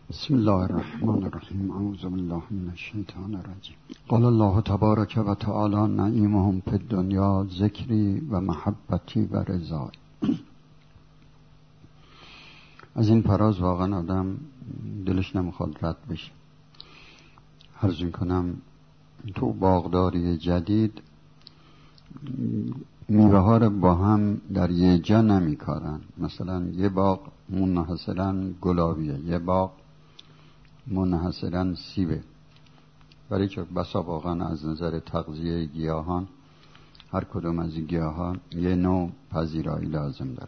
بسم الله الرحمن الرحیم. اعوذ بالله من الشیطان الرجیم. قال الله تبارک و تعالی نعیمهم فی الدنیا ذکری و محبتی و رضای. از این فراز واقعا آدم دلش نمیخواد رد بشه. عرض کنم تو باغداری جدید میوه ها رو با هم در یه جا نمیکارن. مثلا یه باغ منحصرا گلابیه، یه باغ منحصرا سیبه، برای که بسا واقعا از نظر تغذیه گیاهان هر کدوم از این گیاهان یه نوع پذیرایی لازم داره.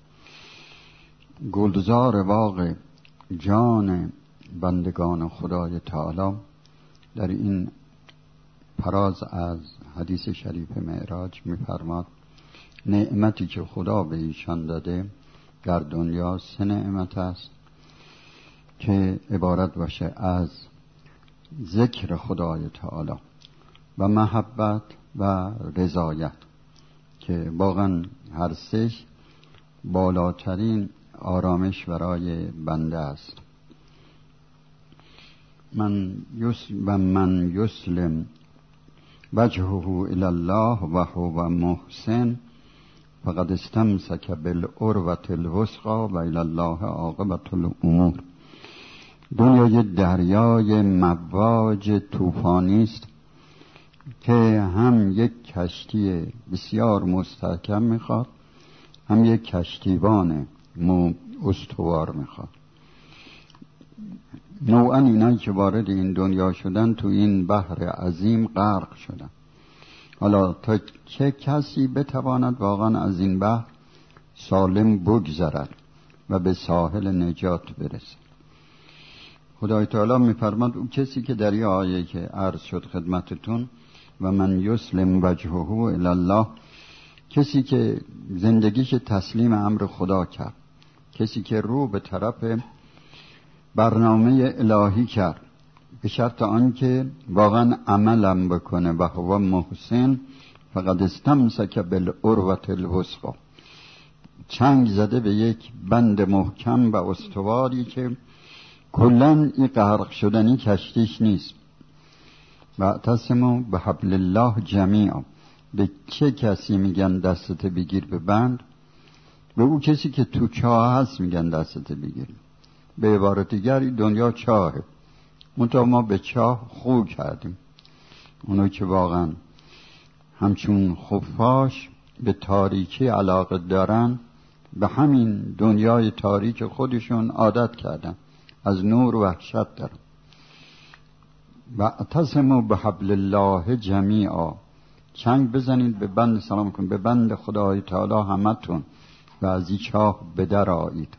گلزار باغ جان بندگان خدای تعالی در این فراز از حدیث شریف معراج می‌فرماد نعمتی که خدا به ایشان داده در دنیا 3 نعمت است که عبارت باشه از ذکر خدای تعالی و محبت و رضایت، که واقعا هر 3 بالاترین آرامش برای بنده است. من یسلم وجهه الی الله و هو محسن فقد استمسک بالعروة الوثقی و الی الله عاقبة الامور. دنیا یه دریای مواج طوفانی است که هم یک کشتی بسیار مستحکم میخواد، هم یک کشتیبان استوار میخواد. نوعا اینایی که وارد این دنیا شدن تو این بحر عظیم غرق شدن. حالا تا چه کسی بتواند واقعا از این بحر سالم بگذرد و به ساحل نجات برسه؟ خدای تعالی میفرماد اون کسی که در این آیه که عرض شد خدمتتون و من یسلم وجهه الی الله، کسی که زندگیش تسلیم امر خدا کرد، کسی که رو به طرف برنامه الهی کرد به شرط آنکه واقعا عملم بکنه و هو محسن فقد استمسک بالعروة الوثقی، چنگ زده به یک بند محکم و استواری که کلن این غرق شدنی کشتیش نیست. واعتصموا بحبل الله جمیعا. به چه کسی میگن دستت بگیر به بند؟ به اون کسی که تو چاه هست میگن دستت بگیر. به عبارت دیگر دنیا چاهه، منتها ما به چاه خو کردیم. اونو که واقعا همچون خفاش به تاریکی علاقه دارن به همین دنیای تاریک خودشون عادت کردن، از نور وحشت دارن. واعتصموا بحبل الله جمیعا، چنگ بزنید به بند، سلام کن به بند خدای تعالی همتون و از این چاه به در آیید.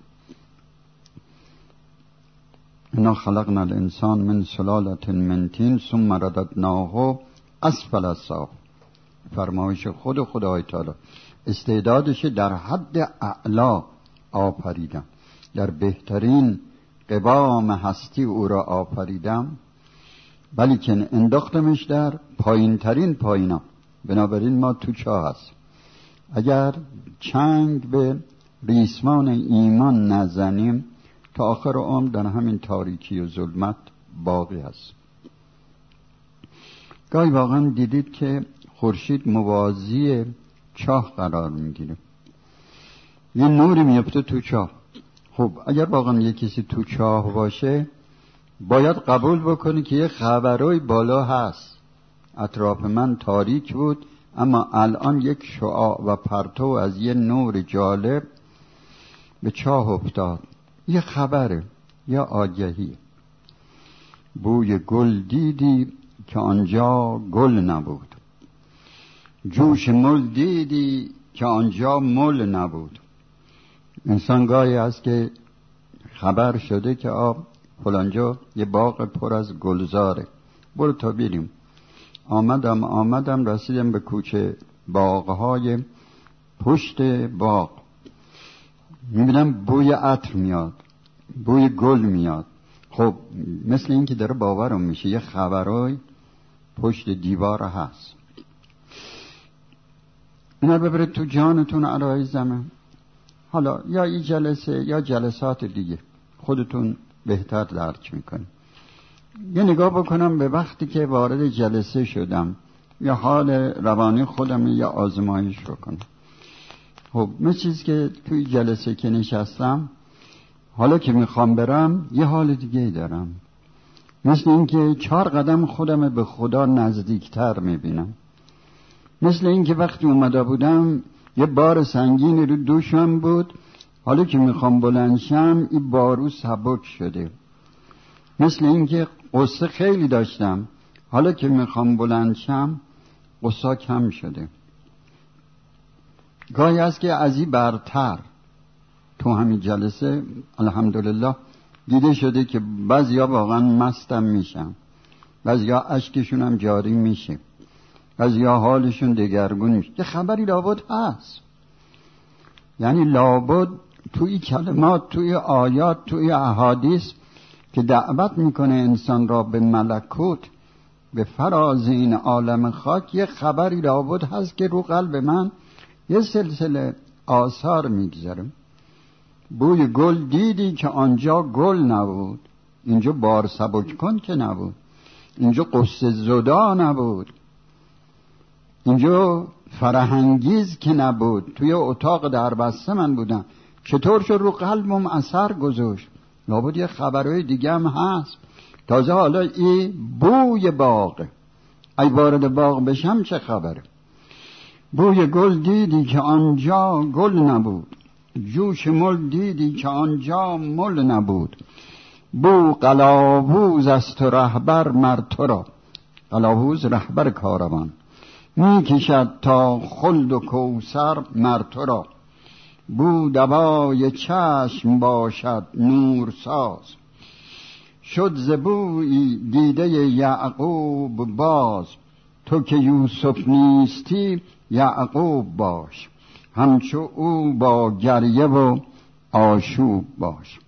انا خلقنا الانسان من سلالة من طین ثم رددناه اسفل السافلین. فرمایش خدای تعالی استعدادش در حد اعلا آفریدم، در بهترین قوام هستی او را آفریدم، ولی که انداختمش در پایین ترین پایینا. بنابراین ما تو چاه هست. اگر چنگ به ریسمان ایمان نزنیم تا آخر عمر در همین تاریکی و ظلمت باقی هست. گاهی واقعا دیدید که خورشید موازی چاه قرار میگیره، یه نوری میفته تو چاه. خب اگر واقعا یه کسی تو چاه باشه باید قبول بکنی که یه خبرای بالا هست. اطراف من تاریک بود اما الان یک شعاع و پرتو از یه نور جالب به چاه افتاد. یه خبره یا آگهی. بوی گل دیدی که آنجا گل نبود، جوش مل دیدی که آنجا مل نبود. انسان گاهی هست که خبر شده که فلانجا یه باغ پر از گلزاره، برو تا بریم. آمدم رسیدم به کوچه باغهای پشت باغ، میبینم بوی عطر میاد، بوی گل میاد. خب مثل این که داره باورم میشه یه خبرای پشت دیوار هست. اینا ببرید تو جانتون عرایزمه. حالا یا این جلسه یا جلسات دیگه خودتون بهتر درک میکنیم. یه نگاه بکنم به وقتی که وارد جلسه شدم، یا حال روانی خودم یه آزمایش بکنم. خب مثل چیز که توی جلسه که نشستم، حالا که میخوام برم یه حال دیگه دارم، مثل اینکه 4 قدم خودم به خدا نزدیکتر میبینم، مثل اینکه وقتی اومده بودم یه بار سنگینی رو دوشم بود، حالا که میخوام بلند شم این بارو سبک شده، مثل اینکه قصه خیلی داشتم، حالا که میخوام بلند شم قصه کم شده. گاهی است که از این برتر تو همین جلسه الحمدلله دیده شده که بعضیا واقعا مستم میشن، بعضیا اشکشون هم جاری میشه، بعضیا حالشون دگرگون میشه. یه خبری لابد هست، یعنی لابد توی کلمات، توی آیات، توی احادیث که دعوت میکنه انسان را به ملکوت، به فراز این عالم خاک، یه خبری لابد هست که رو قلب من یه سلسله آثار میگذاره. بوی گل دیدی که آنجا گل نبود، اینجا بار سبک کن که نبود، اینجا قصه زدا نبود، اینجا فرهنگیز که نبود، توی اتاق دربسته من بودم، چطور شد رو قلبم اثر گذاشت؟ لابد یه خبرهای دیگه هم هست. تازه حالا این بوی باغه، ای وارد باغ بشم چه خبره؟ بوی گل دیدی که آنجا گل نبود، جوش مل دیدی که آنجا مل نبود، بو قلاووز است و رهبر مر تو را، قلاووز رهبر کاروان، می کشد تا خلد و کوثر مر تو را، بو دوای چشم باشد نور ساز، شد ز بویی دیده یعقوب باز، تو که یوسف نیستی یعقوب باش، همچو او با گریه و آشوب باش.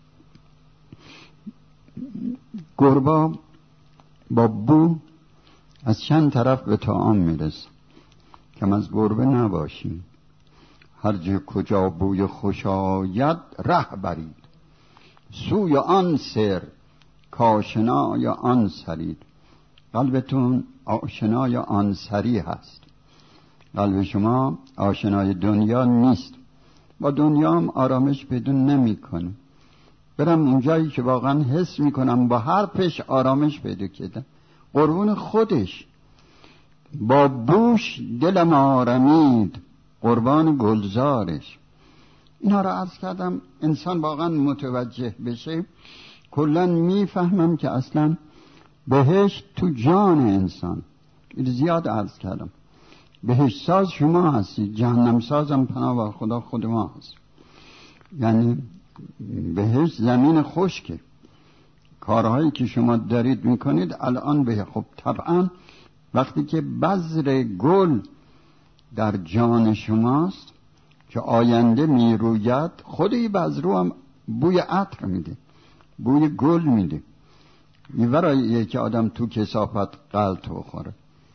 گربا با بو از چند طرف به طعام میرسه، کم از گربه نباشیم. هر جا کجا بوی خوش آید ره برید، سوی آن سر کاشنای آن سرید. قلبتون آشنای آن سری هست، قلب شما آشنای دنیا نیست. با دنیا هم آرامش پیدا نمی‌کنه. برم اونجایی که واقعا حس میکنم با حرفش آرامش پیدا کردم، قربون خودش. با بوش دلم آرامید، قربان گلزارش. اینا را عرض کردم انسان واقعا متوجه بشه، کلن میفهمم که اصلا بهشت تو جان انسان. زیاد عرض کردم بهشت ساز شما هستید، جهنم سازم پناه خدا خود ما هست. یعنی بهشت زمین خشکه، کارهایی که شما دارید میکنید الان به خب طبعا وقتی که بذر گل در جان شماست که آینده میروید، خود این بذرو هم بوی عطر میده، بوی گل میده. برای که آدم تو کثافت غلط بخوره.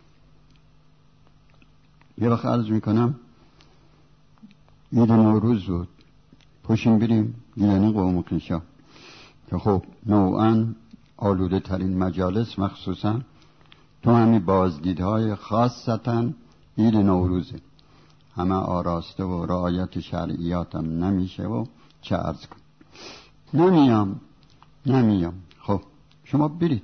یه وقت عرض میکنم عید نوروز بود، پشیم بریم گیلانی قوم کشا که خب نوعا آلوده ترین مجالس، مخصوصا تو همین بازدیدهای خاصتا عید نوروزه، همه آراسته و رعایت شرعیاتم نمیشه و چه عرض کن. نمیام. خب شما برید.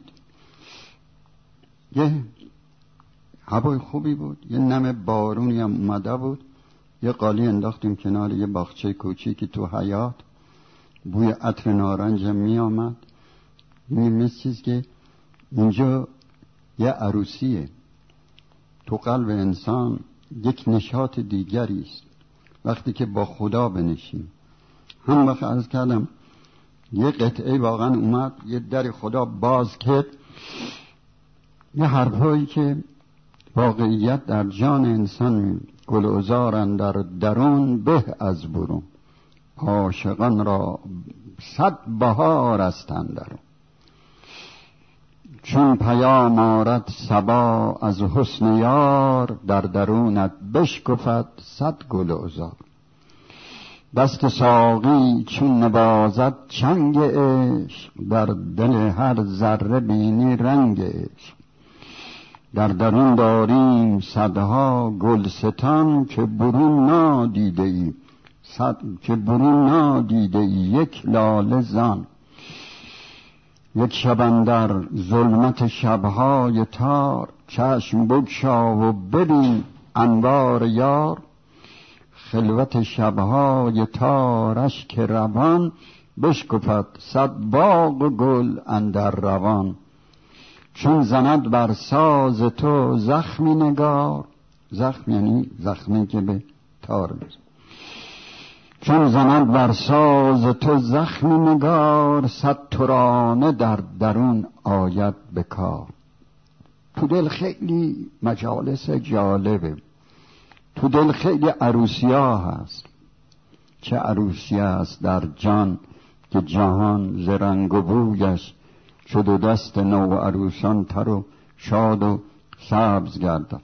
یه هوای خوبی بود، یه نم بارونی هم اومده بود، یه قالی انداختیم کنار یه باغچه کوچیکی تو حیاط، بوی عطر نارنج می آمد. مثل چیز که اینجا یه عروسیه، تو قلب انسان یک نشاط دیگری است وقتی که با خدا بنشیم. هم وقت عرض کردم یه قطعه واقعا اومد، یه در خدا باز کرد، یه حرفایی که واقعیت در جان انسان، گلعذارن در درون به از برون، عاشقان را 100 بهار است اندرون، چون پیام آرد صبا از حسن یار، در درونت بشکفد 100 گلعذار. دست ساقی چون نوازد چنگ عشق، در دل هر ذره بینی رنگ عشق. در درون داریم صدها گلستان، که برون نادیده ای که برون نادیده ای یک لاله زان. یک شب اندر ظلمت شبهای تار، چشم بگشا و ببین انوار یار. خلوت شبهای تارش که روان، بشکفد صد باغ و گل اندر روان. چون زند بر ساز تو زخمی نگار، زخم یعنی زخمی که به تار میزن. چون زند بر ساز تو زخمی نگار، صد ترانه در درون آید به کار. تو دل خیلی مجالس جالبه، تو دل خیلی عروسی ها هست. چه عروسی هست در جان که جهان ز رنگ و بویش شد و دست نو عروسان تر و شاد و سبز گردد.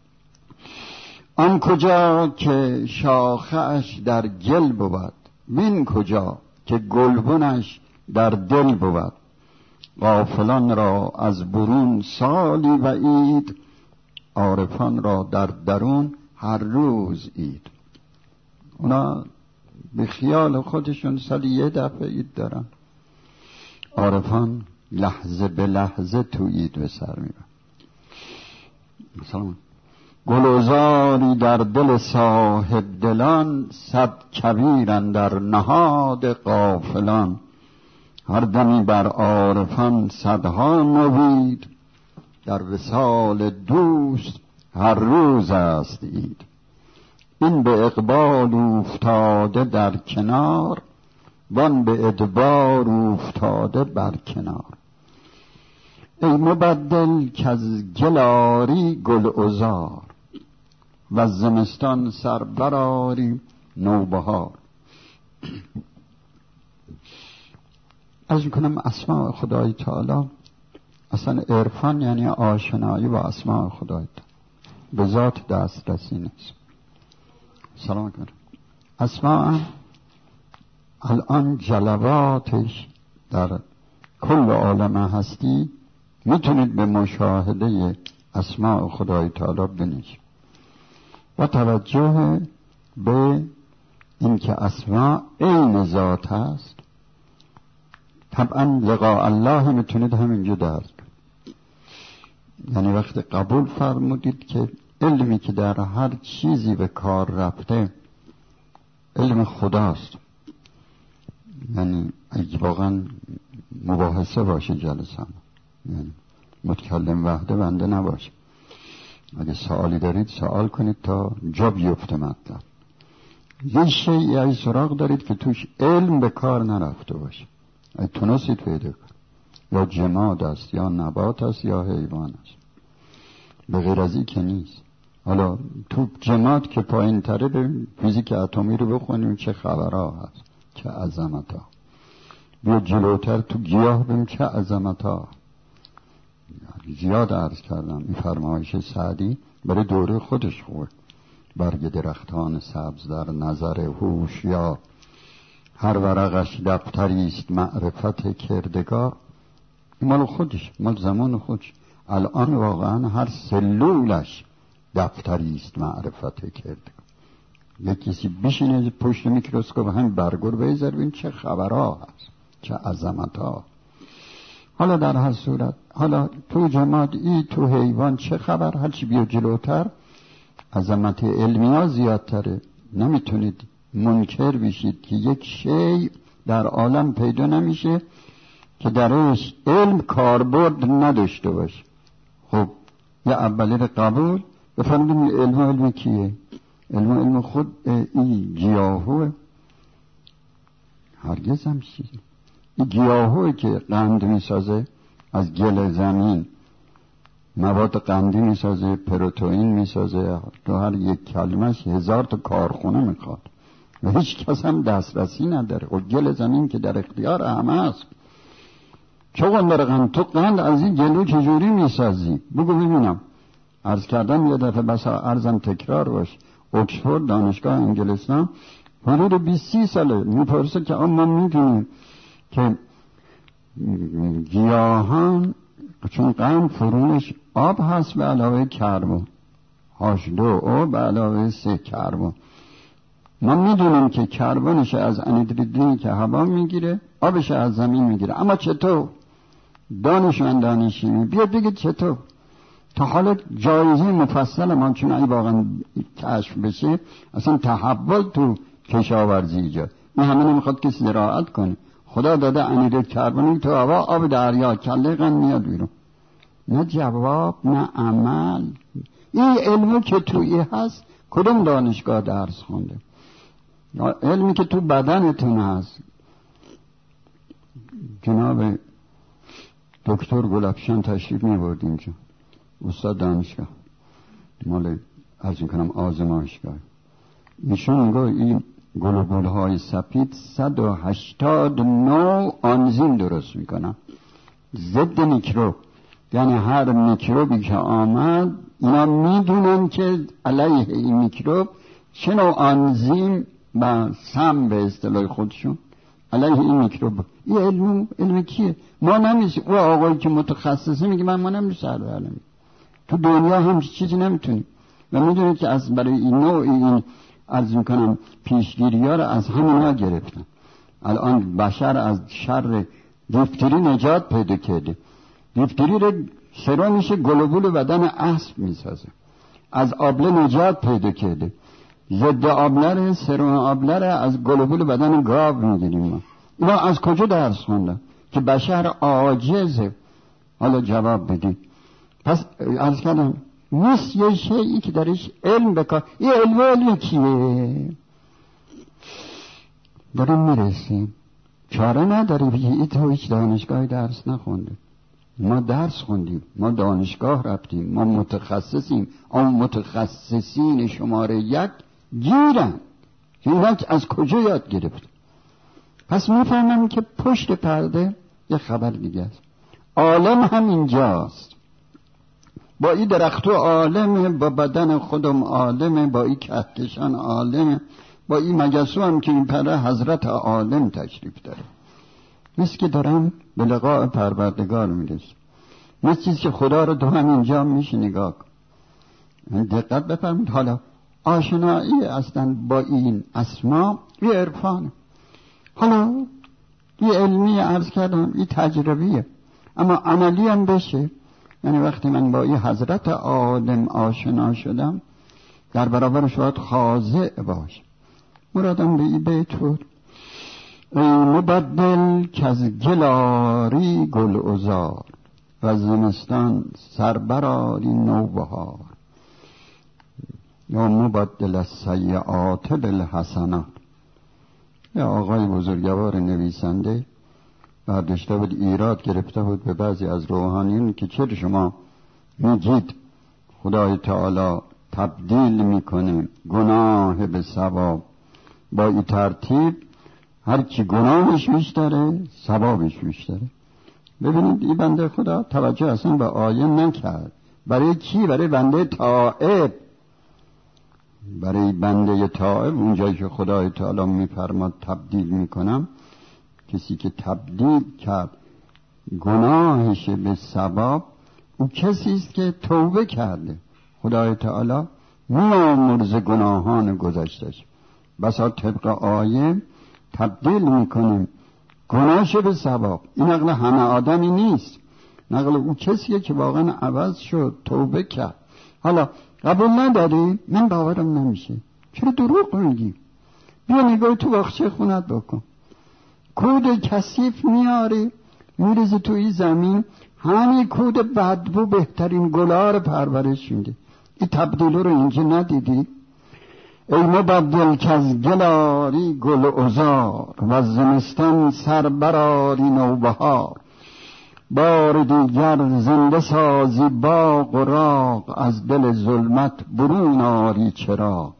آن کجا که شاخه‌اش در گل بود، وین کجا که گلبنش در دل بود. غافلان را از برون سالی و عید، عارفان را در درون هر روز عید. اونا به خیال خودشون سالی یه دفعه عید دارن، عارفان لحظه به لحظه تو عید به سر میبرن. مثلا گلوزاری در دل صاحب دلان، صد کبیرن در نهاد غافلان. هر دمی بر عارفان صدها نوید، در وصال دوست هر روز است عید. این به اقبال افتاده در کنار، وان به ادبار افتاده بر کنار. ای مبدل کز گلاری گل عذار، و زمستان سر براری نوبهار. از میکنم اسماء خدای تعالی، اصلا عرفان یعنی آشنایی با اسماء خدای تعالی، به ذات دسترسی نیست. سلام کنم. اسماء الان جلواتش در کل عالم هستی میتونید به مشاهده اسماء خدای تعالی بنشید و توجه به اینکه اسماء عین ذات هست. طبعا لقاء الله میتونید همینجا درک کنید. یعنی وقتی قبول فرمودید که علمی که در هر چیزی به کار رفته علم خداست، یعنی اگه واقعا مباحثه باشه جلسه، یعنی متکلم وحده بنده نباشه. اگه سوالی دارید سوال کنید تا جا بیفته مطلب. یه شیعی ای سراغ دارید که توش علم به کار نرفته باشه، اگه تونستید پیدا کنید. یا جماد است یا نبات است یا حیوان است، به غیر از این که نیست. حالا تو جماد که پایین تره به فیزیک اتمی رو بخونیم چه خبرها هست، چه عظمت ها. بیا جلوتر تو گیاه ببین چه عظمت ها. زیاد عرض کردم این فرمایش سعدی برای دوره خودش خوبه. برگ درختان سبز در نظر هوشیار، هر ورقش دفتری است معرفت کردگار. مال خودش، مال زمان خودش. الان واقعا هر سلولش دفتری است معرفت کردگار. یک کسی بشینه پشت میکروسکوپ همین برگور بذاره ببین چه خبرها هست، چه عظمت‌ها. حالا در هر صورت، حالا تو جماد ای تو حیوان چه خبر، هرچی بیا جلوتر عظمت علمی ها زیادتره. نمیتونید منکر بشید که یک شی در عالم پیدا نمیشه که درش علم کاربرد نداشته باشه. خب یه اولی رو قبول بفرمایید. علم کیه؟ علم خود این گیاهوه؟ هرگز هم چیزی. این گیاهوه که قند میسازه از گل زمین، مواد قندی میسازه، پروتئین میسازه. تو هر یک کلمش 1000 تا کارخونه میخواد و هیچ کس هم دسترسی نداره. و گل زمین که در اختیار همه است. چون در قند، تو قند از این گلو چجوری میسازی؟ بگو ببینم. عرض کردم یه دفعه، بس عرضم تکرار باش، اکسفورد دانشگاه انگلستان حدود 20-30 ساله میپرسه که ما میدونیم که گیاهان چون قند فرونش آب هست به علاوه کربن، H2O به علاوه 3 کربن. ما میدونیم که کربنش از انهیدرین که هوا میگیره، آبش از زمین میگیره. اما چطور؟ دانشمندان شیمی بیاد بگید چطور؟ تا حالا جایزه مفصل ما چون این واقعا کشف بشه، اصلا تحول تو کشاورزی ایجاد. این همه نمیخواد کسی زراعت کنه. خدا داده انهیدرین کربنی تو هوا، آب دریا کله قند میاد بیرون. نه جواب نه عمل. این علمی که توی هست کدوم دانشگاه درس خونده؟ علمی که تو بدنتون هست. جناب دکتر گلابشان تشریف می‌برد اینجا، استاد دانشگاه مال عرض می‌کنم آزمایشگاه. ایشون میگه این گلوبول‌های سفید 189 آنزیم درست میکنن ضد میکروب. یعنی هر میکروبی که آمد اینا میدونن که علیه این میکروب چه نوع آنزیم و سم به اصطلاح خودشون علیه این میکروب. این علم کیه؟ ما نمیشه. او آقایی که متخصصه میگه ما نمیشه سر برنامه. تو دنیا هم چیزی نمیتونیم. و میدونید که از برای این نوع این عرض میکنم پیشگیری ها رو از همونها گرفتن. الان بشر از شر دیفتری نجات پیدا کرده. دیفتری رو سرمش گلوبول بدن اسب میسازه. از آبله نجات پیدا کرده. ضد آبله سرم آبله از گلوبول بدن گاو میگیریم ما. اینا از کجا درس خوندن که بشر عاجزه؟ حالا جواب بدید. پس عرض کردم نیست یه شیئی که درش علم بکار. این علم کیه؟ داریم میرسیم. چاره نداری بگی تو هیچ دانشگاه درس نخونده. ما درس خوندیم، ما دانشگاه رفتیم، ما متخصصیم. اون متخصصین شماره 1 گیرن که اینا از کجا یاد گرفت. پس میفهمم که پشت پرده یه خبر دیگه است. عالم هم اینجاست. با این درختو عالمه، با بدن خودم عالمه، با این کهکشان عالمه، با این مجسو هم که این پره حضرت عالم تشریف داره. مثل که دارم به لقاء پروردگار میرسم. مثل چیز که خدا رو تو همینجا میشه نگاه کن. دقت بفرمید. حالا آشنایی اصلا با این اسما یه عرفانه. حالا یه علمی عرض کردم، یه تجربیه، اما عملی هم بشه. یعنی وقتی من با این حضرت عالم آشنا شدم در برابر شاید خاضع باش. مرادم به این بیت بود: ای مبدل که از گلاری گل عذار و زمستان سربراری نوبهار. یا مبدل السیئات بالحسنات. یا آقای بزرگوار نویسنده برداشته بود، ایراد گرفته بود به بعضی از روحانیون که چرا شما میگید خدای تعالی تبدیل میکنه گناه به ثواب؟ با این ترتیب هر کی گناهش بیشتره ثوابش بیشتره. ببینید این بنده خدا توجه اصلا به آیه نکرد. برای کی؟ برای بنده تائب. برای بنده تائب اونجایی که خدای تعالی میفرماد تبدیل میکنم، کسی که تبدیل کرد گناهش به ثواب، او کسی است که توبه کرده. خدای تعالی میامرز گناهان گذشتش. بسا طبق آیه تبدیل میکنیم گناهش به ثواب. این نقل همه آدمی نیست، نقل او کسیه که واقعا عوض شد، توبه کرد. حالا قبول نداری؟ من باورم نمیشه. چرا دروغ میگی؟ بیا نگاه تو باغچه خونت بکن. کود کثیف میاری میریزی توی زمین، همین کود بدبو بهترین گلار پرورش میده. این تبدیل رو اینجا ندیدی؟ ای مبدل که از گلاری گل عذار و زمستان سربراری نوبهار. بار دیگر زنده سازی باغ و راغ، از دل ظلمت برون آری چراغ.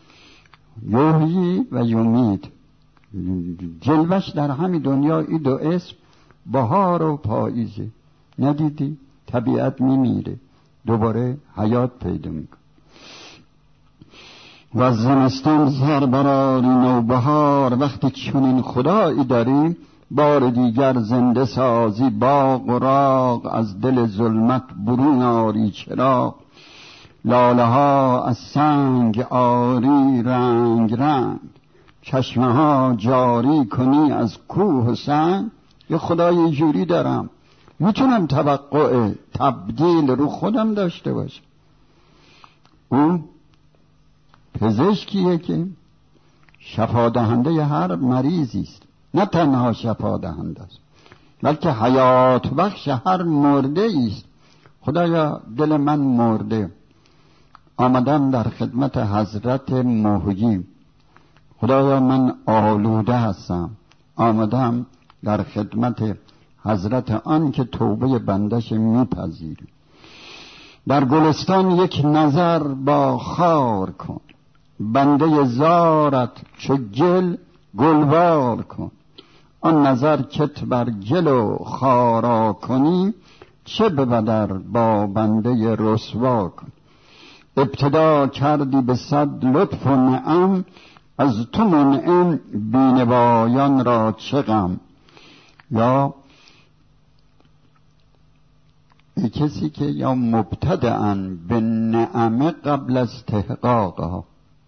یحیی و یمیت، جلوش در همین دنیا این دو اسم بهار و پاییزه. ندیدی؟ طبیعت میمیره دوباره حیات پیدا میکنه. و زمستان سربراری نوبهار، وقتی چنین خدایی داری بار دیگر زنده سازی باغ و راغ، از دل ظلمت برون آری چراغ، لاله ها از سنگ آری رنگ رنگ، چشمه ها جاری کنی از کوه و سنگ. یه خدای جوری دارم میتونم توقع تبدیل رو خودم داشته باشم. اون پزشکیه که شفادهنده هر مریضی است، نه تنها شفادهنده است بلکه حیات بخش هر مرده است. خدایا دل من مرده، آمدم در خدمت حضرت محیی. خدایا من آلوده هستم، آمدم در خدمت حضرت آن که توبه بندش میپذیره. در گلستان یک نظر با خار کن، بنده زارت چو گل گلوار کن. آن نظر کت بر گل و خارا کنی، چه به بدر با بنده رسوا کن. ابتدا کردی به صد لطف و نعم، از تو منعم بینوایان را چه غم. یا ای کسی که یا مبتدعن به نعمه قبل از استحقاقها،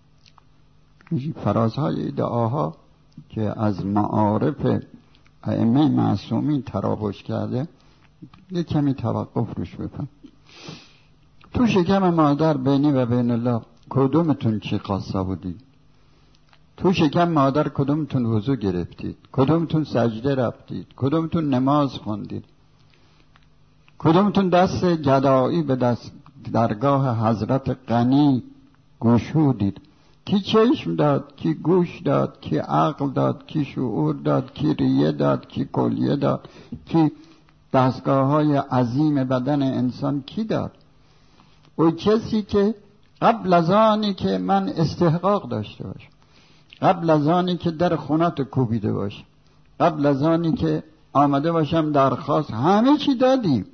فرازهای دعاها که از معارف ائمه معصومین تراوش کرده، یه کمی توقف روش بکن. تو شکم مادر بینی و بین الله کدومتون چی قصه بودید؟ تو شکم مادر کدومتون وضو گرفتید؟ کدومتون سجده رفتید؟ کدومتون نماز خوندید؟ کدومتون دست گدایی به دست درگاه حضرت غنی گشودید؟ کی چشم داد، کی گوش داد، کی عقل داد، کی شعور داد، کی ریه داد، کی کلیه داد، کی دستگاه های عظیم بدن انسان کی داد؟ او کسی که قبل از آنی که من استحقاق داشته باشم، قبل از آنی که در خونت کوبیده باشم، قبل از آنی که آمده باشم درخواست، همه چی دادیم.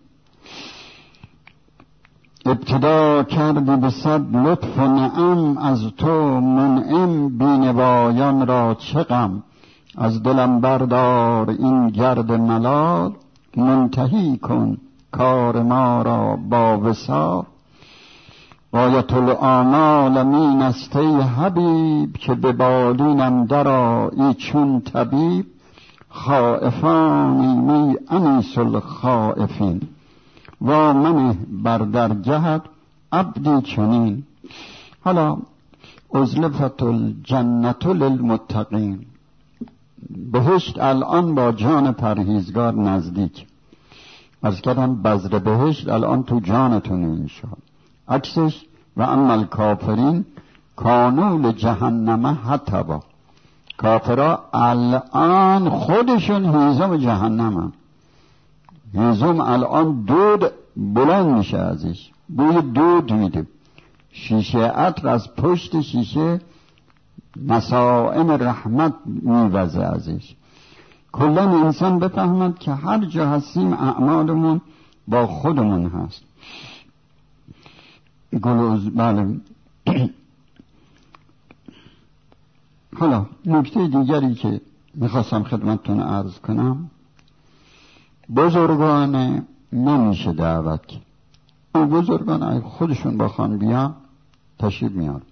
ابتدا کردی به صد لطف و نعم، از تو منعم بینوایان را چه غم. از دلم بردار این گرد ملال، منتهی کن کار ما را با وصال. غایت الآمال می نسته حبیب، که به بالینم درآیی چون طبیب. خائفانی می انیس الخائفین، و من بر درگهت عبدی چنین. حالا ازلفت الجنت للمتقین، بهشت الان با جان پرهیزگار نزدیک. عرض کردم بذر بهشت الان تو جانتون انشاء. عکسش و اما الکافرین کانوا لجهنم حطبا. کافرها الان خودشون هیزم جهنم هم. هیزم الان دود بلند میشه ازش، بوی دود میده، شیشه عطر از پشت شیشه نسائم رحمت میوزه ازش. کلا انسان بفهمد که هر جا هستیم اعمالمون با خودمون هست. بله. حالا نکته دیگری که میخواستم خدمتتون عرض کنم، بزرگان نمیشه دعوت کرد. اون بزرگان خودشون با خان بیان تشریف میان.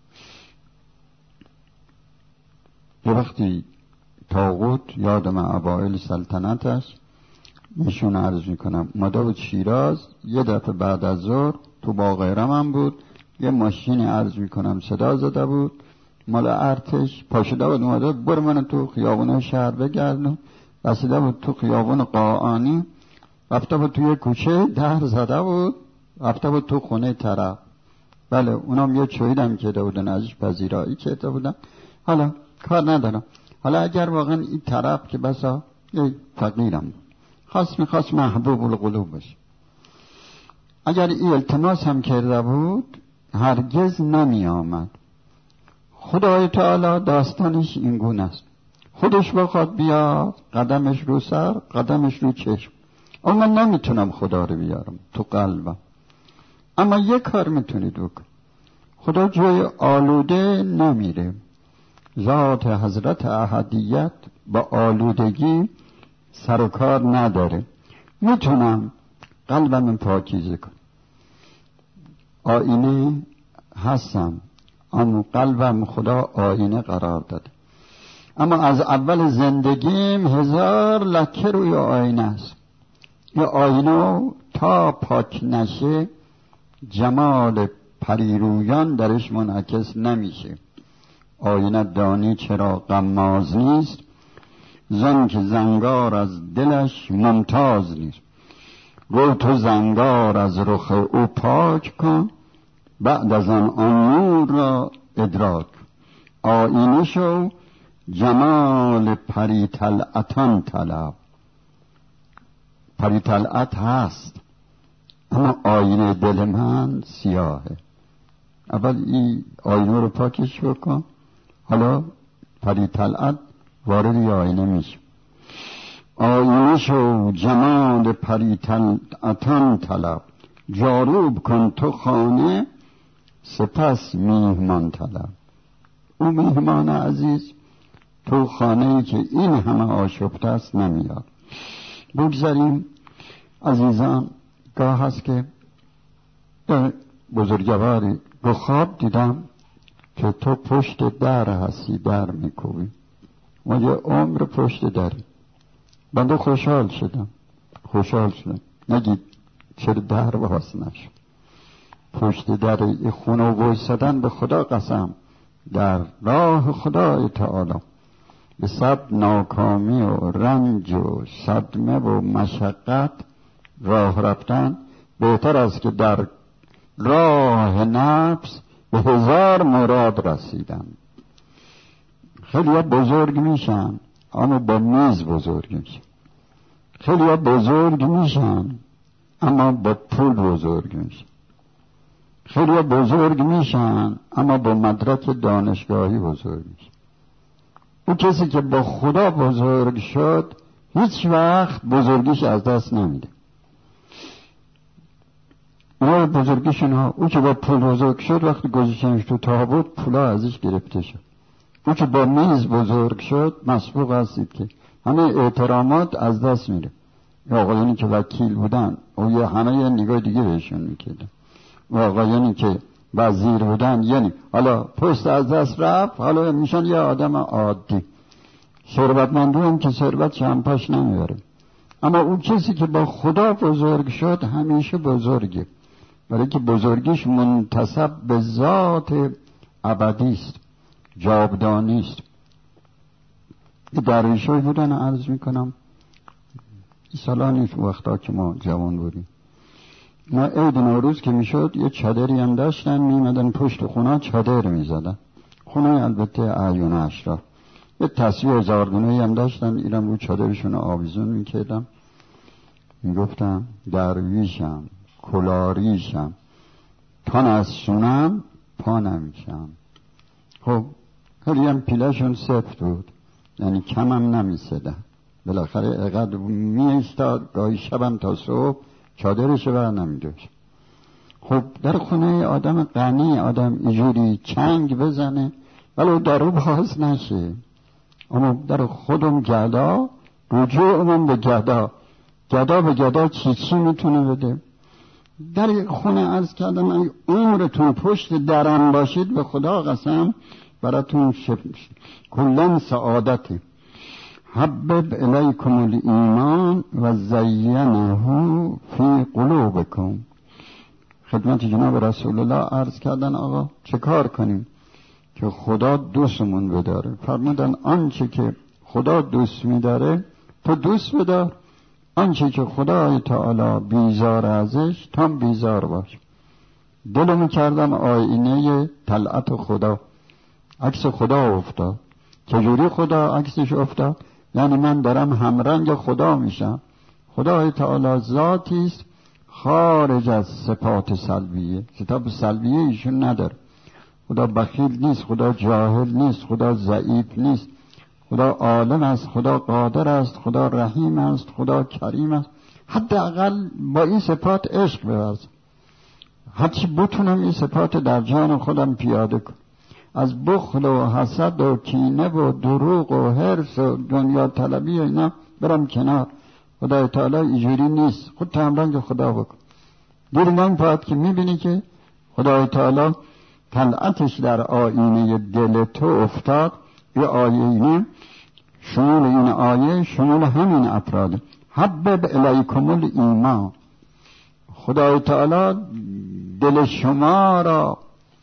یه وقتی طاغوت یادم اوائل سلطنتش ایشون عرض میکنم اومده بود شیراز، یه دفعه بعد از ظهر تو باغ رمم بود، یه ماشینی عرض میکنم صدا زده بود مال ارتش، پاشده بود اومده برو من تو خیابون شهر بگردم. رسیده بود تو خیابون قاآنی، رفته بود توی کوچه در زده بود، رفته بود تو خونه طرف. بله اونم یه چویدم کرده بودن ازش پذیرایی کرده بودن. حالا کار ندارم. حالا اگر واقعا این طرف که بسا یه فقیرم میخواست محبوب القلوب باشه، اگر این التماس هم کرده بود هرگز نمی آمد. خدای تعالی داستانش این گونه است، خودش بخواد بیاد قدمش رو سر قدمش رو چشم. اما من نمیتونم خدا رو بیارم تو قلبم، اما یک کار میتونید بکن. خدا جای آلوده نمیره. ذات حضرت احدیت با آلودگی سر و کار نداره. میتونم قلبم پاکیزه کنم، آینه هستم، اما قلبم خدا آینه قرار داده. اما از اول زندگیم 1000 لکه روی آینه است. یا آینه تا پاک نشه جمال پریرویان درش منعکس نمیشه. آینه دانی چرا غماز نیست، زن که زنگار از دلش ممتاز نیست. رو تو زنگار از رخ او پاک کن، بعد از آن نور را ادراک. آینه شو جمال پری طلعتان طلب. پری طلعت هست، اما آینه دل من سیاهه. اول این آینه رو پاکش بکن، حالا پری طلعت وارد آینه میشه. آینه شو جمال پری طلعتان طلب. جاروب کن تو خانه، سپس میهمان طلب. او میهمان عزیز تو خانه‌ای که این همه آشفته است نمیاد. بگذاریم عزیزان، گاه هست که بزرگواری به خواب دیدم که تو پشت در هستی، در میکوبی و یه عمر پشت دری. بنده خوشحال شدم. نگید چرا در باز نشد. پشت در خونه وایسادن به خدا قسم، در راه خدای تعالی به صد ناکامی و رنج و صدمه و مشقت راه رفتن بهتر است که در راه نفس به 1000 مراد رسیدن. خیلی بزرگ میشن اما با میز بزرگ میشن. خیلی بزرگ میشن اما با پول بزرگ میشن. خیلی بزرگ میشن اما با مدرک دانشگاهی بزرگ میشن. اون کسی که با خدا بزرگ شد هیچ وقت بزرگیش از دست نمیده. اونا بزرگیشون ها، اون که با پول بزرگ شد وقتی گذاشتنش تو تابوت پولا ازش گرفته شد. اون که با میز بزرگ شد مسبوق هستید که همه احترامات از دست میره. یا آقایانی که وکیل بودن او یا همه یه نگاه دیگه بهشون میکردن. و آقایانی که وزیر بودن یعنی حالا پست از دست رفت، حالا میشن یه آدم عادی. ثروتمندی هم که ثروت چندپاش نمیبره. اما اون کسی که با خدا بزرگ شد همیشه بزرگه، برای که بزرگیش منتسب به ذات ابدی است، جاودانی است. درویشای بودن عرض میکنم سالانی وقتا که ما جوان بودیم، ما عید نوروز که میشد یه چادری هم داشتن، میمدن پشت خونه چادر میزدن. خونه البته اعیان اشراف یه تصویر هزارگونه‌ای هم داشتن، اینم رو چادرشون آویزون میکردم، میگفتم درویشم کلاریشم تان از سونم پا نمیشم. خب خیلی هم پیلشون سفت بود، یعنی کمم نمیسدن. بالاخره اقدر میایستاد گاهی شبم تا صبح چادرش بر نمیداشت. خب در خونه آدم غنی آدم اینجوری چنگ بزنه ولی درو باز نشه. اما در خودم گدا، رجوعمون به گدا، گدا به گدا چی میتونه بده؟ در خونه عرض کردم ای عمرتون پشت درم باشید به خدا قسم براتون کلن سعادتی. حبب الیکم الایمان و زینه فی قلوبکم. خدمت جناب رسول الله عرض کردن آقا چه کار کنیم که خدا دوستمون بداره؟ فرمودن آنچه که خدا دوست میداره تو دوست بدار، آنچه که خدای تعالی بیزار ازش تو هم بیزار باش. دلمو کردم آینه طلعت خدا، عکس خدا افتاد. چجوری خدا عکسش افتاد؟ یعنی من دارم همرنگ خدا میشم. خدای تعالی ذاتی است خارج از صفات سلبیه. صفات سلبیه ایشون نداره. خدا بخیل نیست، خدا جاهل نیست، خدا ضعیف نیست، خدا عالم است، خدا قادر است، خدا رحیم است، خدا کریم است. حداقل با این صفات عشق بورز. هرچی بتونم این صفات در جان خودم پیاده کنم. از بخل و حسد و کینه و دروغ و حرص و دنیا طلبی و اینا برم کنار. خدای تعالی اینجوری نیست. خود تمرین خدا بکن. دیر نمی‌پاد که میبینی که خدای تعالی طلعتش در آینه دل تو افتاد. یه آینه شمول این آیه شمول همین افراد. حبب الیکم الایمان، خدای تعالی دل شما را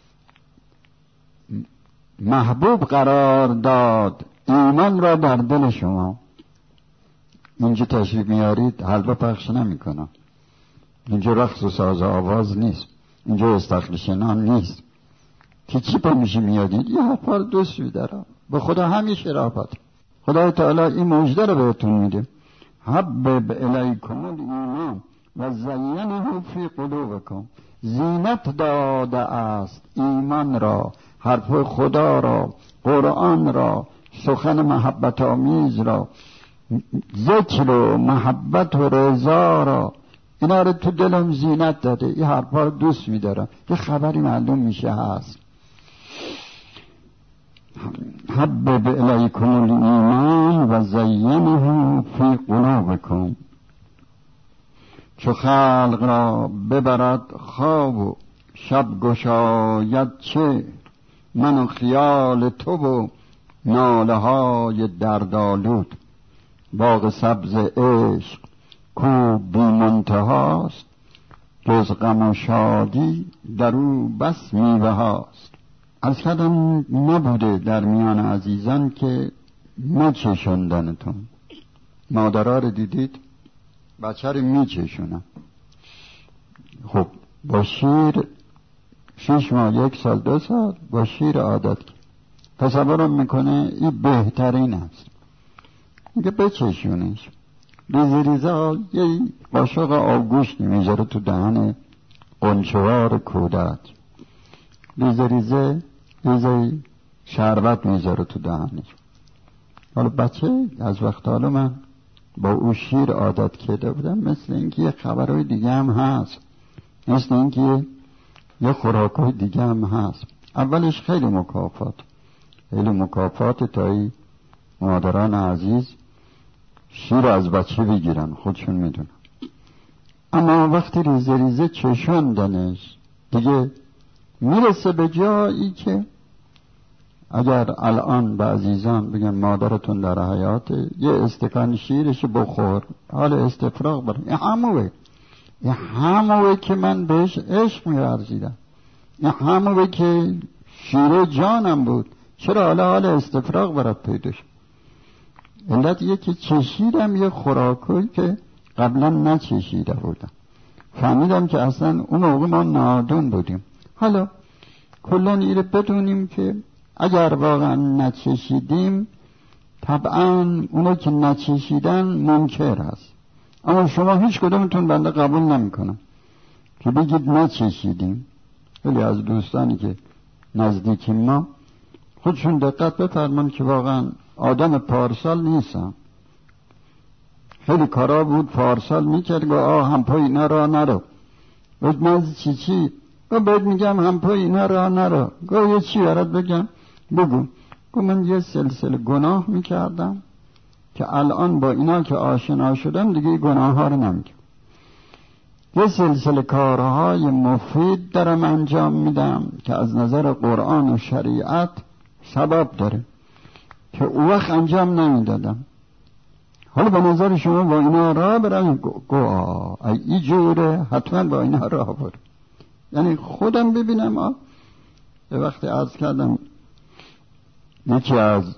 محبوب قرار داد، ایمان را در دل شما. اینجا تشریف میارید حلوه پخش نمی کنم، اینجا رقص و ساز آواز نیست، اینجا استخر شنان نیست که چی پا میشه میادید یه حرفا دوست میدارم. به خدا همیشه رافت. خدای تعالی این مژده رو بهتون میده. حبب الیکم الایمان و زینه فی قلوبکم، زینت داده است ایمان را، حرف خدا را، قرآن را، سخن محبت آمیز را، ذکر و محبت و رضا را، اینا رو تو دلم زینت داده. این حرفا رو دوست میدارم. یه خبری معلوم میشه هست. حبب الیکم الایمان و زینه فی قلوبکم، چو خلق را ببرد خواب و شب گشاید چه، من و خیال تو و ناله های دردآلود. باغ سبز عشق کو بی منتهاست، جز غم و شادی در او بس میوه هاست. از کردم نبوده در میان عزیزان که نچشندنتون. مادرها رو دیدید بچه رو میچشونن. خب با شیر 6 ماه 1 سال 2 سال با شیر عادت کرد. تصورم میکنه این بهترین است. میگه بچشونش. ریزه ریزه یه قاشق آبگوشت میذاره تو دهن قنچوار کودک. ریزه ریزه شربت میذاره تو دهنش. حالا بچه از وقت حالا من با او شیر عادت کرده بودم. مثل اینکه یه خبرهای دیگه هم هست، مثل اینکه یه خوراکهای دیگه هم هست. اولش خیلی مکافات تایی مادران عزیز شیر از بچه بگیرن، خودشون میدونن. اما وقتی ریزه ریزه چشوندنش دیگه میرسه به جایی که اگر الان به عزیزان بگن مادرتون در حیاته یه استکان شیرش بخور، حال استفراغ برم. این هموه که من بهش عشق می‌ورزیدم، این هموه که شیر جانم بود. چرا حال استفراغ برات پیدا شد؟ علت یکی چشیدم یه خوراکی که قبلا نچشیده بودم. فهمیدم که اصلا اون موقع ما نادون بودیم. حالا کلان ایره بدونیم که اگر واقعا نچشیدیم طبعا اونو که نچشیدن منکر هست. اما شما هیچ کدومتون بنده قبول نمیکنم که بگید نچشیدیم. خیلی از دوستانی که نزدیکی ما خودشون دقت بفرمان که واقعا آدم پارسال نیستم. خیلی کارا بود پارسال میکرد گو همپای اینا را نرو. باید من چی گو باید میگم همپای اینا را نرو. گو یه چی برات بگم بگو. گو من یه سلسله گناه میکردم که الان با اینا که آشنا شدم دیگه گناه ها رو نمیکنم. یه سلسله کارهای مفید دارم انجام میدم که از نظر قرآن و شریعت ثواب داره که اون وقت انجام نمیدادم. حالا به نظر شما با اینا راه برم ای جوره حتما با اینا راه برم. یعنی خودم ببینم. به وقتی عرض کردم یکی از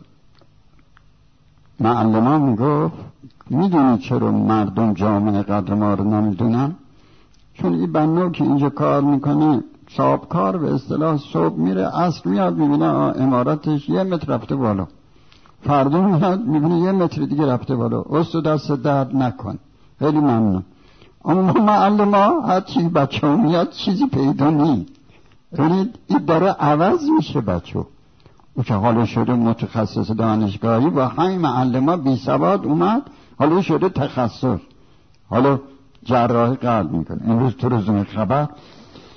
معلمان میگفت میدونی چرا مردم جامعه قدر ما رو نمیدونن؟ چون این بنو که اینجا کار میکنه صاحب کار به اصطلاح صبح میره عصر میاد میبینه امارتش 1 متر رفته بالا، فردا میاد میبینه 1 متر دیگه رفته بالا. استاد دست درد نکن، خیلی ممنون. اما معلم هر چی بچه ها میاد چیزی پیدا نی. این داره عوض میشه بچه ها. او که حالا شده متخصص دانشگاهی و همین معلم ها بی سواد اومد حالا شده تخصص، حالا جراحی قلب میکنه. امروز تو روزنامه خبر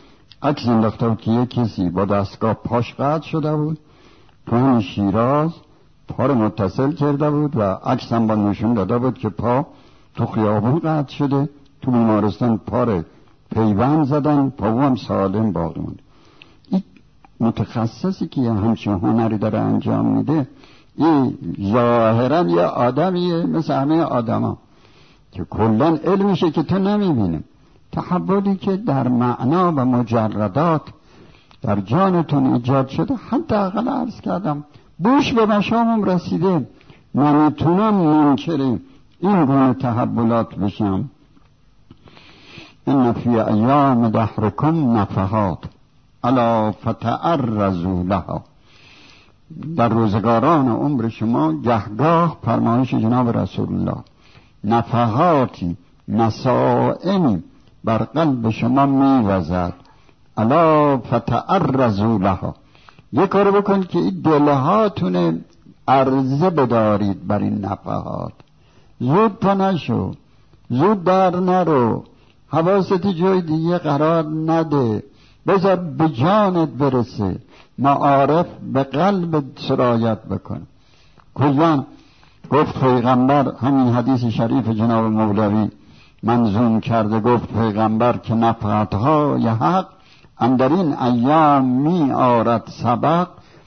عکس انداخته بود که یک کسی با دستگاه پاش قطع شده بود تو همین شیراز، پا رو متصل کرده بود و عکس هم با نشون داده بود که پا تو خیابون قطع شده، تو بیمارستان پا رو پیوند زدن، پا هم سالم باقی مونده. این متخصصی که همچین هنری داره انجام میده، این ظاهرا یه آدمیه مثل همه آدما که کلن علمشه که تو نمیبینیم. تحولی که در معنا و مجردات در جانتون ایجاد شده، حداقل عرض کردم بوش به مشامم رسیده، نمیتونم منکر این گونه تحولات بشم. این فی ایام دهرکم نفحات الا فتعرضوا لها. در روزگاران عمر شما گهگاه فرمایش جناب رسول الله، نفحاتی مسائمی بر قلب شما میوزد، الا فتعرضوا لها. یک کار بکن که این دلهاتون عرضه بدارید بر این نفحات. زود پا نشو، زود در نرو، حواستی جای دیگه قرار نده، بذار به جانت برسه، معارف به قلب سرایت بکن. کلان گفت پیغمبر، همین حدیث شریف جناب مولوی منظوم کرده، گفت پیغمبر که نفحاتهای حق اندرین ایام می آرد سبق،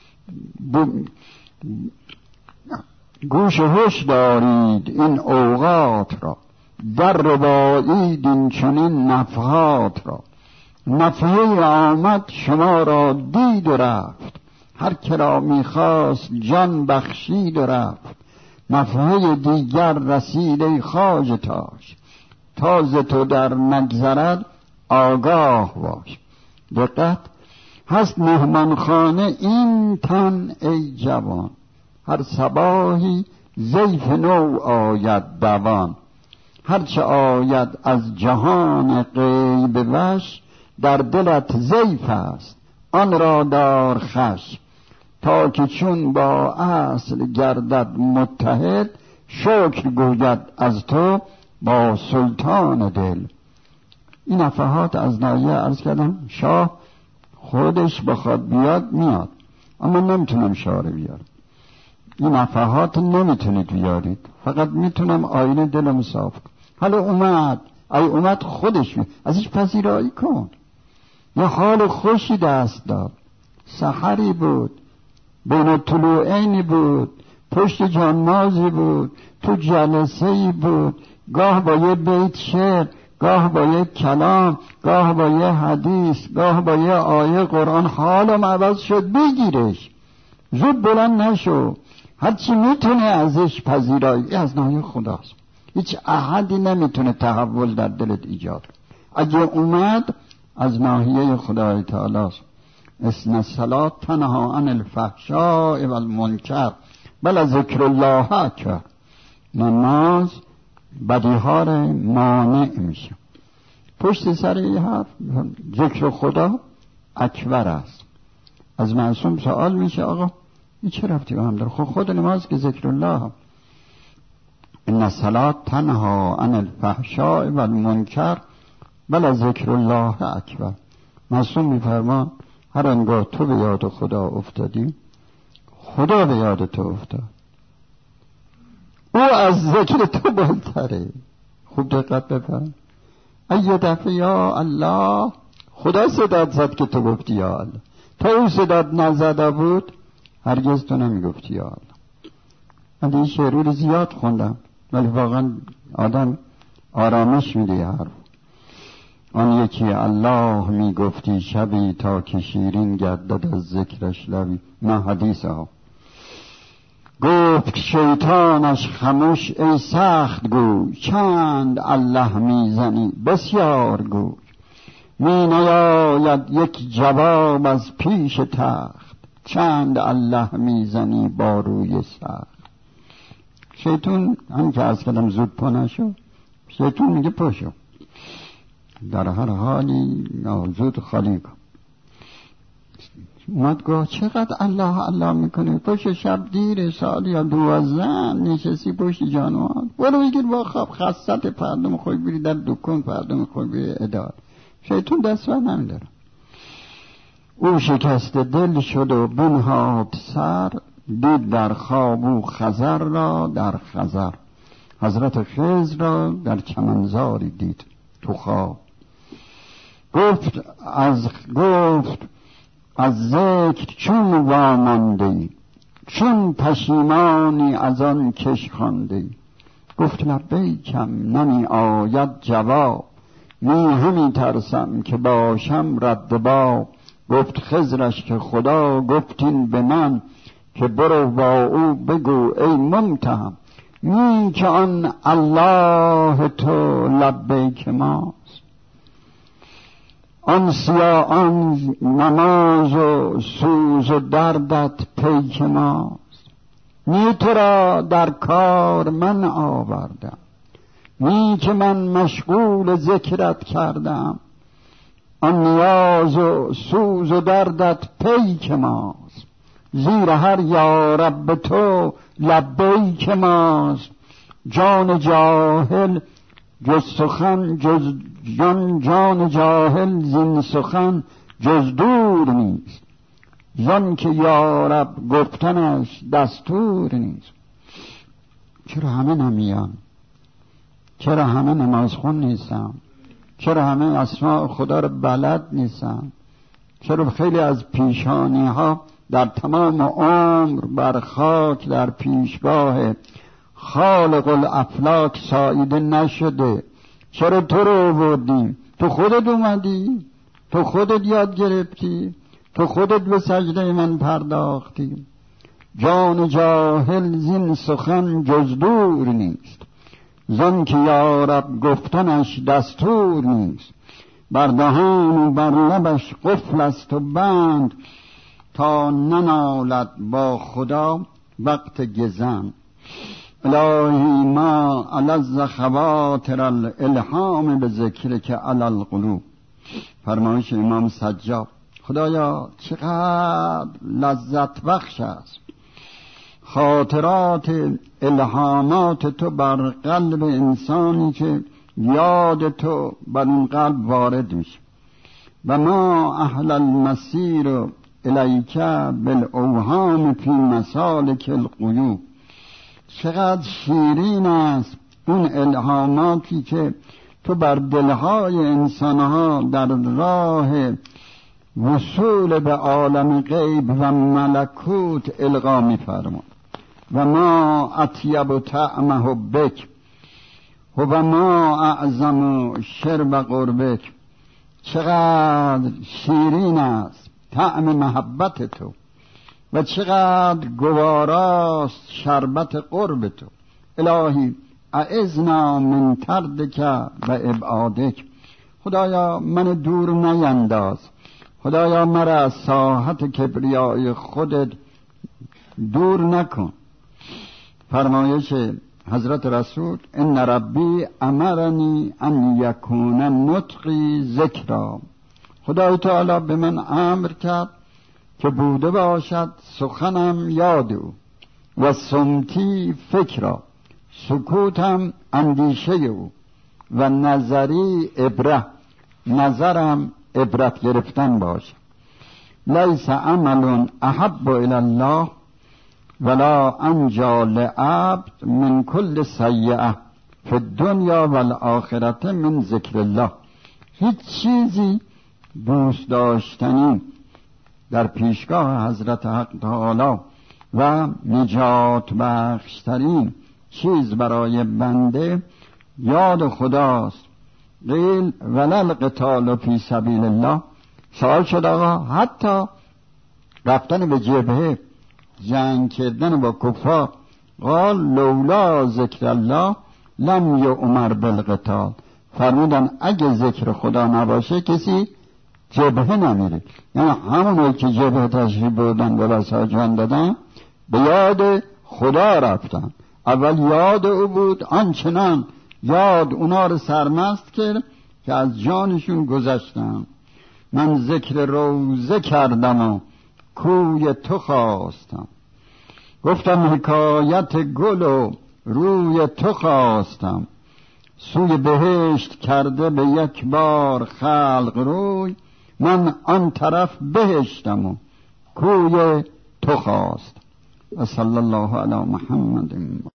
گوش هوش دارید این اوقات را، در ربایید این چنین نفحات را. نفحه آمد شما را دید و رفت، هر که را میخواست جان بخشید و رفت. نفحه دیگر رسید ای خواجه تاش، تاز تو در نگذرد آگاه باش. دقت، هست مهمانخانه این تن ای جوان، هر صباحی ضیف نو آید دوان. هرچه آید از جهان غیب وش، در دلت ضیف است آن را دار خوش. تا که چون با اصل گردد متحد، شکر گوید از تو با سلطان دل. این نفحات از ناحیه عرض کردم شاه خودش بخواد بیاد میاد، اما نمیتونم شاه رو بیارم. این نفحات نمیتونید بیارید، فقط میتونم آینه دلم صاف کنم. حالا اومد خودش ازش پذیرایی کن. یه حال خوشی دست داد، سحری بود، بین طلوعینی بود، پشت جانمازی بود، تو جلسه‌ای بود، گاه با یه بیت شعر، گاه با یه کلام، گاه با یه حدیث، گاه با یه آیه قرآن. حالم عوض شد، بگیرش، زود بلند نشو. هرچی میتونه ازش پذیرایی از ناحیه خداست. هیچ احدی نمیتونه تحول در دلت ایجاد کنه. اگه اومد از ناحیه خدای تعالی است. اسن الصلاة تنها عن الفحشاء والمنکر بل ذکر الله اکبر. نماز بدیها را مانع میشه. پشت سر این حرف ذکر خدا اکبر است. از معصوم سوال میشه آقا این چه ربطی با هم داره؟ خود نماز که ذکر الله. ان الصلاة تنها عن الفحشاء والمنکر بل ذکر الله اکبر. معصوم میفرما هر انگاه تو به یاد خدا افتادی، خدا به یاد تو افتاد. او از ذکر تو بالتره. خوب دقت بفرم. ای دفعه یا الله، خدا صدات زد که تو گفتی یا الله. تا او صدات نزده بود هرگز تو نمیگفتی یا الله. من این شعر رو زیاد خوندم ولی واقعا آدم آرامش میده حرف. آن یکی الله میگفتی شبی تا که شیرین گردد از ذکرش لبی. نه حدیث ها. گفت شیطانش خموش ای سخت گوی، چند الله میزنی بسیار گوی. می نیاید یک جواب از پیش تخت، چند الله میزنی با روی سخت. شیطان هم که از کلم زود پا نشو، شیطان میگه پاشو، در هر حالی زود خالی کن. اومد گفت چقدر الله الله میکنه، پشت شب دیر سال یا 12 نشستی پشت جانوان، برو بگیر با خواب خستت پردم خوی بری در دکان، پردم خوی بری ادار. شیطان دست بر نمیداره. او شکست دل شد و بنهاد سر، دید در خواب او خضر را در خضر. حضرت خضر را در چمنزاری دید تو خواب. گفت از ذکر چون وامانده‌ای، چون پشیمانی از آن کش خوانده‌ای. گفت لبیکم نمی آید جواب، می همی ترسم که باشم رد باب. گفت خضرش که خدا گفتین به من، که برو با او بگو ای ممتحن. می که آن الله تو لبیک ماست، آن آن نماز و سوز و دردت پیک ماست. نی تو را در کار من آوردم، نی که من مشغول ذکرت کردم. آن نیاز و سوز و دردت پیک ماست، زیر هر یارب به تو لبیک ماست. جان جاهل جز سخن جان جاهل زین سخن جز دور نیست، زان که یارب گفتنش دستور نیست. چرا همه نمیان؟ چرا همه نمازخون نیستن؟ چرا همه اسماء خدا رو بلد نیستن؟ چرا خیلی از پیشانی ها در تمام عمر بر خاک در پیشگاه خالق الافلاک ساییده نشده؟ چرا تو رو آوردیم؟ تو خودت اومدی، تو خودت یاد گرفتی، تو خودت به سجده من پرداختی. جان جاهل زین سخن جز دور نیست، زان که یارب گفتنش دستور نیست. بر دهان و بر لبش قفل است و بند، تا ننالد با خدا وقت گزند. الهی ما الذ خواتر الالهام به ذکر که علی القلوب. فرمایش امام سجاد. خدایا چقدر لذت بخش است خاطرات الهامات تو بر قلب انسانی که یاد تو بر اون قلب وارد میشه. و ما اهل المسیر الیک بالاوهام فی مسالک القیوب. چقدر شیرین است اون الهاماتی که تو بر دلهای انسانها در راه وصول به عالم غیب و ملکوت القا می‌فرمای. و ما اطیب طعمه بک و ما اعظم شرب قربک. چقدر شیرین است طعم محبت تو و چقدر گواراست شربت قرب تو. الهی اعذنا من طردک و ابعادک. خدایا من دور نینداز، خدایا مرا از ساحت کبریای خودت دور نکن. فرمایش حضرت رسول ان ربی امرنی ان یکون نطقی ذکرا. خدای تعالی به من امر کرد که بوده باشد سخنم یاد او، و صمتی فکرا، سکوتم اندیشه او، و نظری عبره، نظرم عبرت گرفتن باشد. لیس عمل احب الی الله ولا انجا لعبد من کل سیئه فی الدنیا والآخرة من ذکر الله. هیچ چیزی دوست داشتنی در پیشگاه حضرت حق تعالی و نجات بخشترین چیز برای بنده یاد خداست. قیل ولل قتال فی سبیل الله. سوال شد آقا حتی رفتن به جبهه جنگ کردن با کفار، قال لولا ذکر الله لم یؤمر بالقتال. فرمودن اگه ذکر خدا نباشه کسی جبهه نمیره. یعنی همونایی که جبهه تشریف بردن و بسا جان دادن به یاد خدا رفتن. اول یاد او بود، آنچنان یاد اونا رو سرمست کرد که از جانشون گذشتن. من ذکر روزه کردم و کوی تو خواستم، گفتم حکایت گل و روی تو خواستم. سوی بهشت کرده به یک بار خلق روی، من آن طرف بهشتم و کوی تو خواست. و صلی الله علی محمد.